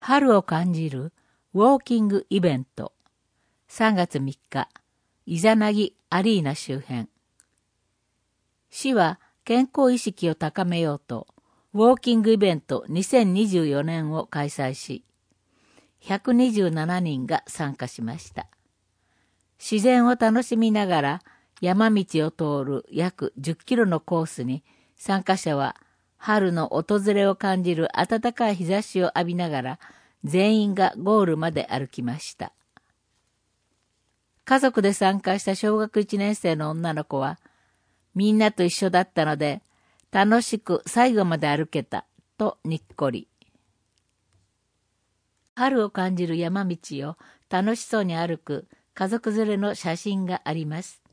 春を感じるウォーキングイベント。3月3日、イザナギアリーナ周辺。市は健康意識を高めようと、ウォーキングイベント2024年を開催し、127人が参加しました。自然を楽しみながら山道を通る約10キロのコースに、参加者は春の訪れを感じる暖かい日差しを浴びながら、全員がゴールまで歩きました。家族で参加した小学1年生の女の子は、みんなと一緒だったので、楽しく最後まで歩けた、とにっこり。春を感じる山道を楽しそうに歩く家族連れの写真があります。